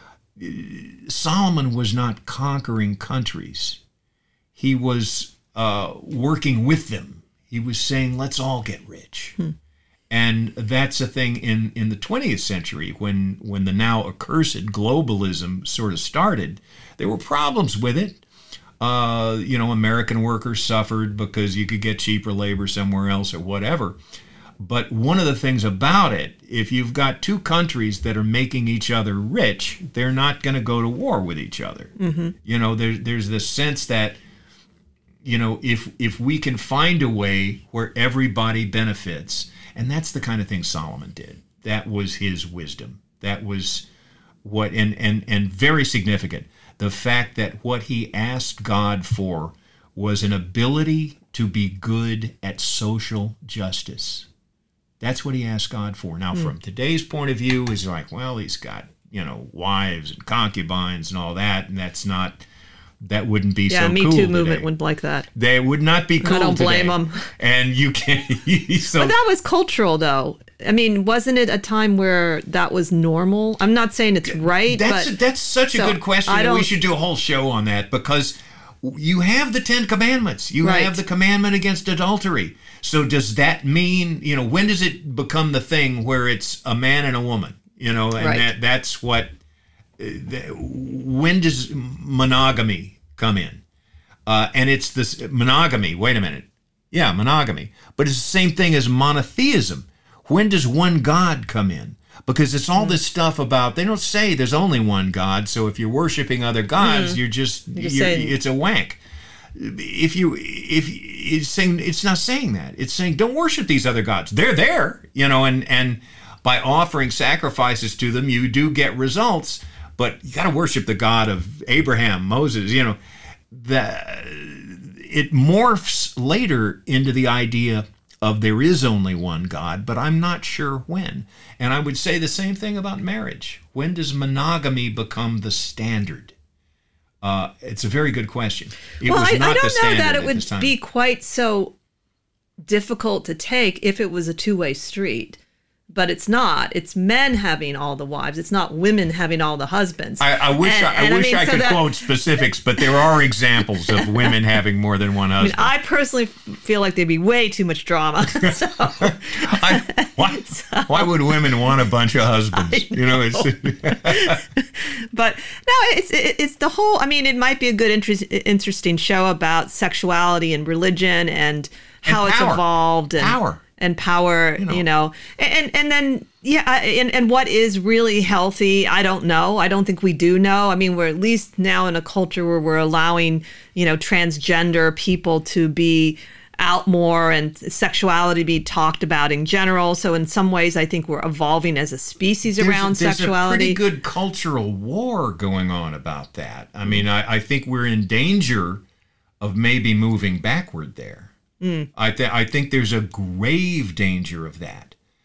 Solomon was not conquering countries. He was uh, working with them. He was saying, let's all get rich. Hmm. And that's a thing in, in the twentieth century, when, when the now accursed globalism sort of started. There were problems with it. Uh, you know, American workers suffered because you could get cheaper labor somewhere else or whatever. But one of the things about it, if you've got two countries that are making each other rich, they're not going to go to war with each other. Mm-hmm. You know, there, there's this sense that, you know, if if we can find a way where everybody benefits, and that's the kind of thing Solomon did. That was his wisdom. That was what, and and and very significant, the fact that what he asked God for was an ability to be good at social justice. That's what he asked God for. Now, mm. from today's point of view, he's like, well, he's got, you know, wives and concubines and all that, and that's not, that wouldn't be yeah, so Me cool Too today. movement wouldn't like that. They would not be cool I don't blame today. them. And you can't. So, but that was cultural, though. I mean, wasn't it a time where that was normal? I'm not saying it's right, that's, but that's such a so good question. I don't, we should do a whole show on that, because you have the Ten Commandments. You right. have the commandment against adultery. So does that mean, you know, when does it become the thing where it's a man and a woman? You know, and right. that that's what, uh, when does monogamy come in? Uh, and it's this monogamy, wait a minute. Yeah, monogamy. But it's the same thing as monotheism. When does one God come in? Because it's all mm. this stuff about, they don't say there's only one God, so if you're worshiping other gods, mm. you're just, you're, you're, it's a wank. If you, if it's saying, it's not saying that. It's saying, don't worship these other gods. They're there, you know, and, and by offering sacrifices to them, you do get results, but you got to worship the God of Abraham, Moses, you know. That it morphs later into the idea of there is only one God, but I'm not sure when. And I would say the same thing about marriage. When does monogamy become the standard? Uh, it's a very good question. It well, was I, not I don't the know standard that it at would this time. be quite so difficult to take if it was a two-way street. But it's not. It's men having all the wives. It's not women having all the husbands. I, I wish and, I, I, and wish I, mean, I so could that, quote specifics, but there are examples of women having more than one husband. I, mean, I personally feel like there'd be way too much drama. So. I, why, so, why would women want a bunch of husbands? Know. You know, it's. But no, it's it's the whole. I mean, it might be a good, interest, interesting show about sexuality and religion and how and it's evolved and power. and power. You know, you know. and and then. Yeah, and, and what is really healthy, I don't know. I don't think we do know. I mean, we're at least now in a culture where we're allowing, you know, transgender people to be out more and sexuality be talked about in general. So in some ways, I think we're evolving as a species there's, around there's sexuality. There's a pretty good cultural war going on about that. I mean, I, I think we're in danger of maybe moving backward there. Mm. I, th- I think there's a grave danger of that.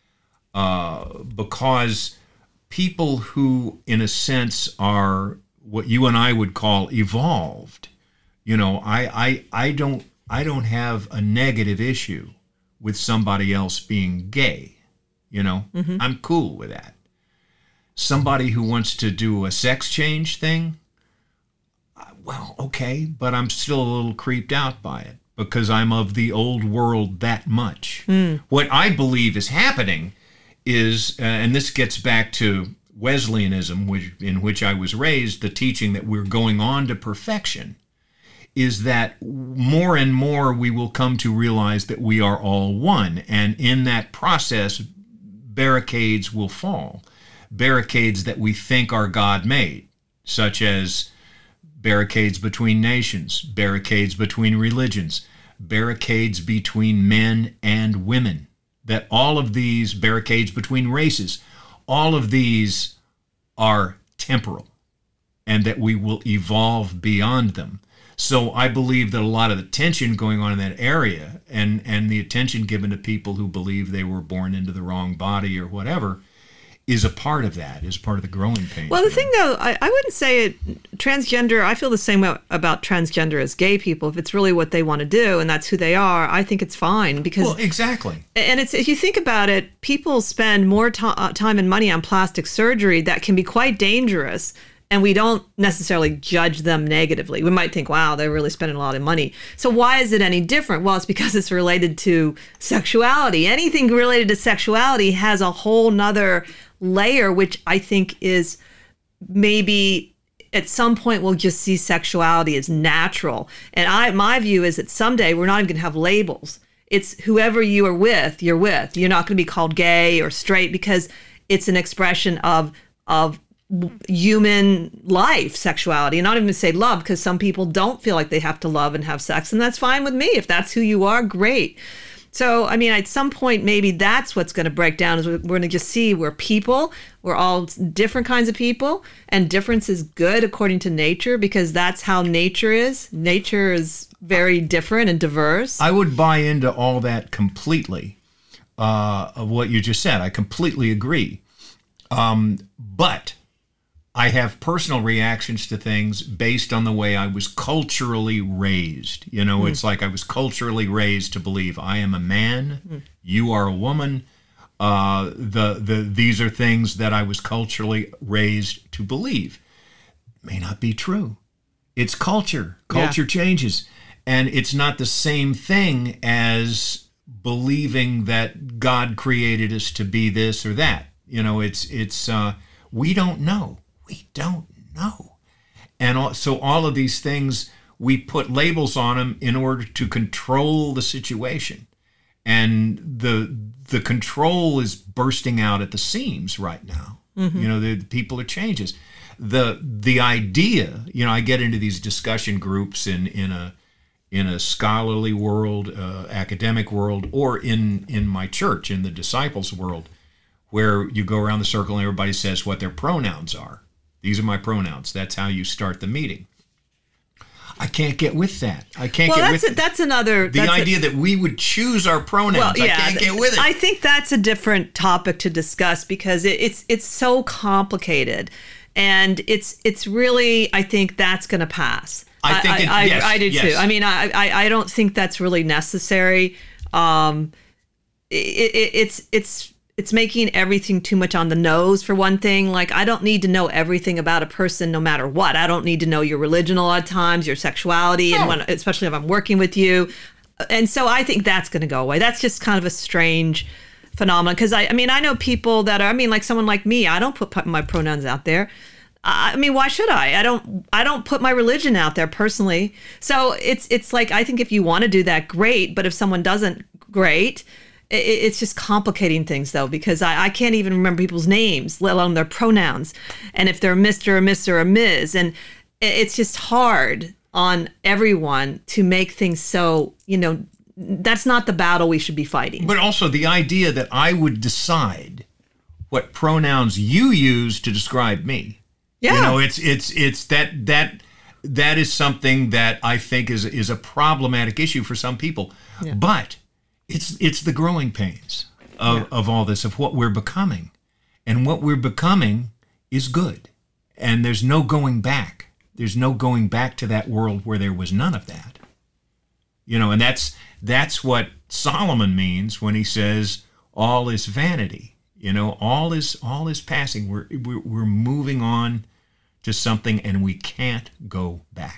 Uh, because people who, in a sense, are what you and I would call evolved, you know, I, I, I don't, I don't have a negative issue with somebody else being gay. You know, mm-hmm. I'm cool with that. Somebody who wants to do a sex change thing, well, okay, but I'm still a little creeped out by it because I'm of the old world that much. Mm. What I believe is happening is, uh, and this gets back to Wesleyanism, which, in which I was raised, the teaching that we're going on to perfection, is that more and more we will come to realize that we are all one. And in that process, barricades will fall. Barricades that we think are God-made, such as barricades between nations, barricades between religions, barricades between men and women, that all of these barricades between races, all of these are temporal and that we will evolve beyond them. So I believe that a lot of the tension going on in that area and, and the attention given to people who believe they were born into the wrong body or whatever is a part of that, is part of the growing pain. Well, the thing, though, I, I wouldn't say it, transgender, I feel the same way about transgender as gay people. If it's really what they want to do and that's who they are, I think it's fine. Because Well, exactly. And it's if you think about it, people spend more to- uh, time and money on plastic surgery that can be quite dangerous, and we don't necessarily judge them negatively. We might think, wow, they're really spending a lot of money. So why is it any different? Well, it's because it's related to sexuality. Anything related to sexuality has a whole nother layer, which I think is maybe at some point we'll just see sexuality as natural. And I, my view is that someday we're not even going to have labels. It's whoever you are with, you're with. You're not going to be called gay or straight because it's an expression of of human life, sexuality, and not even say love, because some people don't feel like they have to love and have sex, and that's fine with me. If that's who you are, great. So, I mean, at some point, maybe that's what's going to break down, is we're going to just see we're people, we're all different kinds of people, and difference is good according to nature, because that's how nature is. Nature is very different and diverse. I would buy into all that completely, uh, of what you just said. I completely agree. Um, but I have personal reactions to things based on the way I was culturally raised. You know, mm. it's like I was culturally raised to believe I am a man, mm. you are a woman. Uh, the the these are things that I was culturally raised to believe. May not be true. It's culture. Culture yeah. changes. And it's not the same thing as believing that God created us to be this or that. You know, it's, it's uh, we don't know. We don't know. And all, so all of these things, we put labels on them in order to control the situation. And the the control is bursting out at the seams right now. Mm-hmm. You know, the, the people are changes. The the idea, you know, I get into these discussion groups in, in a in a scholarly world, uh, academic world, or in, in my church, in the disciples world, where you go around the circle and everybody says what their pronouns are. These are my pronouns. That's how you start the meeting. I can't get with that. I can't well, get that's with a, that's another the that's idea a, that we would choose our pronouns. Well, yeah, I can't get with it. I think that's a different topic to discuss, because it, it's it's so complicated, and it's it's really, I think that's going to pass. I think it, I, yes, I, I do yes. too. I mean, I, I I don't think that's really necessary. Um, it, it, it's it's. It's making everything too much on the nose, for one thing. Like, I don't need to know everything about a person no matter what. I don't need to know your religion a lot of times, your sexuality, no. and when, especially if I'm working with you. And so I think that's going to go away. That's just kind of a strange phenomenon. Because, I, I mean, I know people that are, I mean, like someone like me, I don't put my pronouns out there. I mean, why should I? I don't I don't put my religion out there personally. So it's it's like, I think if you want to do that, great. But if someone doesn't, great. It's just complicating things, though, because I, I can't even remember people's names, let alone their pronouns, and if they're Mister or Mister or Miz And it's just hard on everyone to make things so, you know, that's not the battle we should be fighting. But also the idea that I would decide what pronouns you use to describe me. Yeah. You know, it's it's it's that that that is something that I think is is a problematic issue for some people. Yeah. But It's it's the growing pains of, yeah. of all this, of what we're becoming. And what we're becoming is good. And there's no going back. There's no going back to that world where there was none of that. You know, and that's that's what Solomon means when he says all is vanity. You know, all is all is passing. We're we're, we're moving on to something, and we can't go back.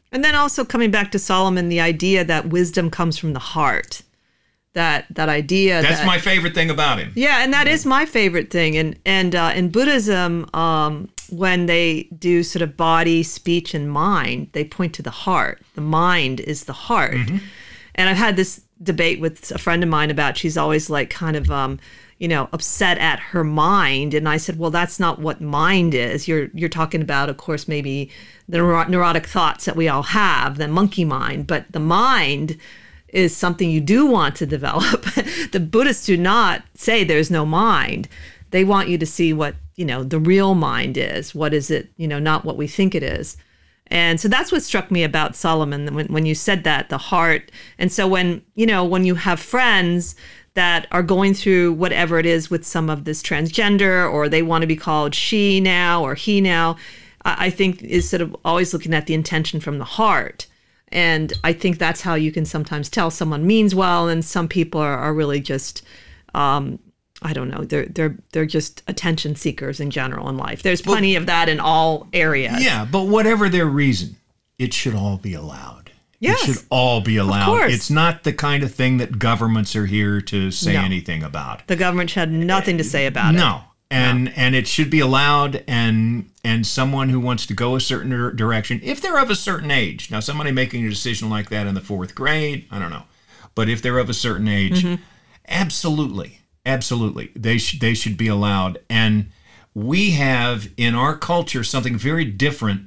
And then also coming back to Solomon, the idea that wisdom comes from the heart. That that idea. That's that, my favorite thing about him. Yeah, and that is my favorite thing. And and uh, in Buddhism, um, when they do sort of body, speech, and mind, they point to the heart. The mind is the heart. Mm-hmm. And I've had this debate with a friend of mine about, she's always like kind of, um, you know, upset at her mind. And I said, well, that's not what mind is. You're you're talking about, of course, maybe the neuro- neurotic thoughts that we all have, the monkey mind. But the mind is something you do want to develop. The Buddhists do not say there's no mind. They want you to see what, you know, the real mind is. What is it, you know, not what we think it is. And so that's what struck me about Solomon when, when you said that, the heart. And so when, you know, when you have friends that are going through whatever it is with some of this transgender, or they want to be called she now or he now, I think is sort of always looking at the intention from the heart. And I think that's how you can sometimes tell someone means well, and some people are, are really just, um, I don't know, they're they're they're just attention seekers in general in life. There's plenty well, of that in all areas. Yeah, but whatever their reason, it should all be allowed. Yes, it should all be allowed. Of course. It's not the kind of thing that governments are here to say no. anything about. The government had nothing to say about no. it. No. And no. and it should be allowed, and and someone who wants to go a certain direction, if they're of a certain age. Now, somebody making a decision like that in the fourth grade, I don't know. But if they're of a certain age, mm-hmm. absolutely, absolutely, they should they should be allowed. And we have in our culture something very different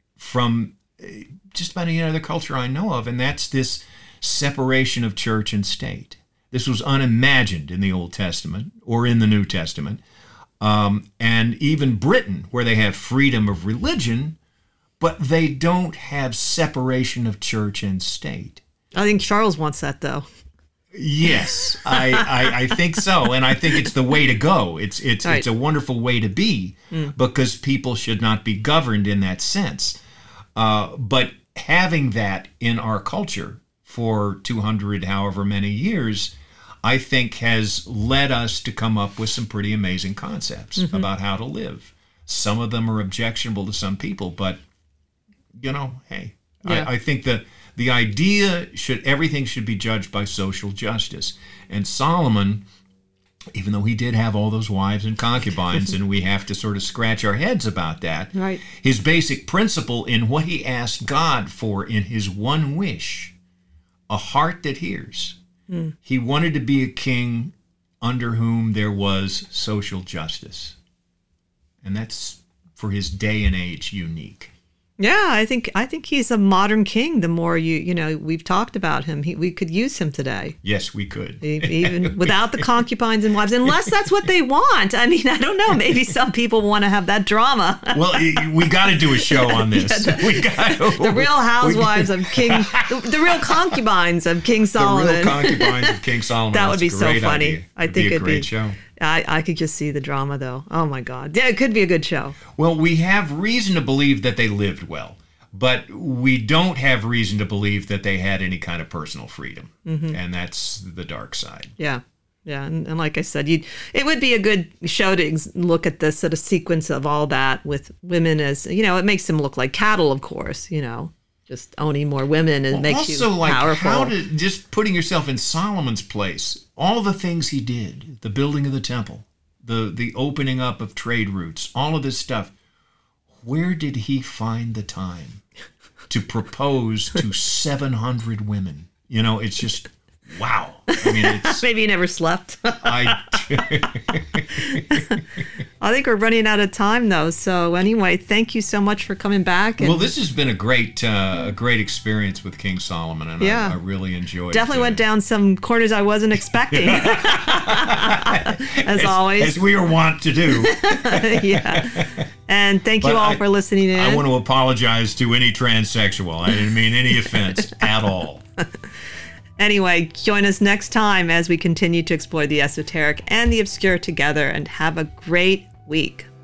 from just about any other culture I know of, and that's this separation of church and state. This was unimagined in the Old Testament or in the New Testament. Um, and even Britain, where they have freedom of religion, but they don't have separation of church and state. I think Charles wants that, though. Yes, I, I, I think so, and I think it's the way to go. It's it's right. it's a wonderful way to be, mm. because people should not be governed in that sense. Uh, but having that in our culture for two hundred, however many years, I think has led us to come up with some pretty amazing concepts mm-hmm. about how to live. Some of them are objectionable to some people, but, you know, hey, yeah. I, I think that the idea should, everything should be judged by social justice. And Solomon, even though he did have all those wives and concubines, and we have to sort of scratch our heads about that, right. his basic principle in what he asked God for in his one wish, a heart that hears. Mm. He wanted to be a king under whom there was social justice. And that's, for his day and age, unique. Yeah, I think I think he's a modern king. The more you, you know, we've talked about him. He, we could use him today. Yes, we could. Even without the concubines and wives, unless that's what they want. I mean, I don't know. Maybe some people want to have that drama. Well, we got to do a show on this. Yeah, the, we got the Real Housewives of King, the, the real concubines of King Solomon. The real concubines of King Solomon. That would be so funny. Idea. I it'd think be a it'd great be. show. I, I could just see the drama, though. Oh, my God. Yeah, it could be a good show. Well, we have reason to believe that they lived well, but we don't have reason to believe that they had any kind of personal freedom. Mm-hmm. And that's the dark side. Yeah. Yeah. And, and like I said, you it would be a good show to ex- look at the sort of sequence of all that with women as, you know, it makes them look like cattle, of course, you know. Just owning more women and well, makes also, you like, powerful. How did, just putting yourself in Solomon's place, all the things he did, the building of the temple, the the opening up of trade routes, all of this stuff, where did he find the time to propose to seven hundred women? You know, it's just, wow. I mean, it's... Maybe he never slept. I... I think we're running out of time, though. So anyway, thank you so much for coming back. And well, this has been a great, uh, a great experience with King Solomon, and yeah. I, I really enjoyed. Definitely it. went down some corners I wasn't expecting, as, as always, as we are wont to do. Yeah. And thank you but all I, for listening in. I want to apologize to any transsexual. I didn't mean any offense at all. Anyway, join us next time as we continue to explore the esoteric and the obscure together, and have a great week.